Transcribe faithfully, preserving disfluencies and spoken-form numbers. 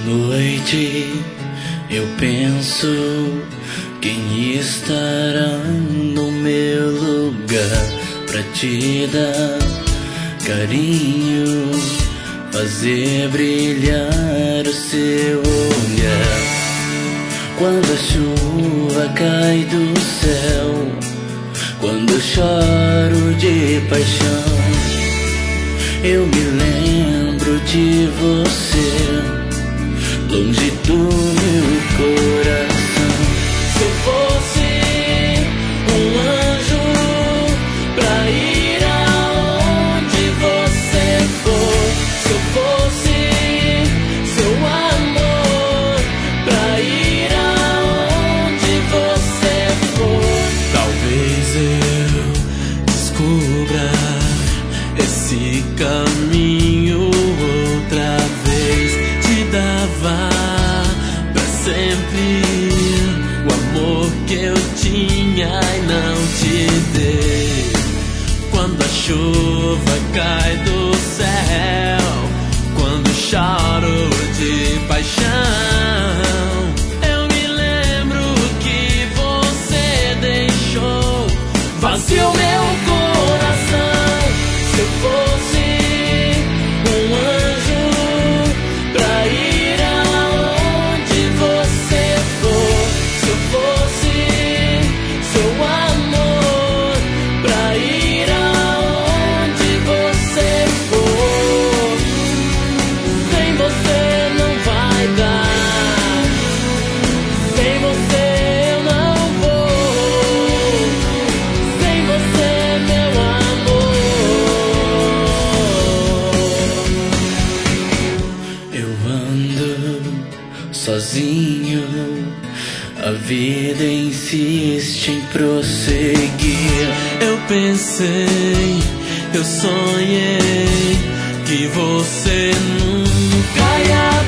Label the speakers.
Speaker 1: noite eu penso quem estará no meu lugar pra te dar carinho, fazer brilhar o seu olhar. Quando a chuva cai do céu, quando eu choro de paixão, eu me lembro de você, longe do meu coração. Se eu fosse um anjo pra ir aonde você for, se eu fosse seu amor pra ir aonde você for,
Speaker 2: talvez eu descubra esse caminho outra vez. Te dava pra sempre o amor que eu tinha e não te dei. Quando a chuva cai do céu, quando choro de paixão, eu me lembro que você deixou vazio meu coração. Se eu fosse um anjo pra ir aonde você for, se eu fosse seu amor pra ir aonde você for, sem você não vai dar, sem você eu não vou, sem você meu amor.
Speaker 1: Eu ando sozinho, a vida insiste em prosseguir.
Speaker 2: Eu pensei, eu sonhei que você nunca ia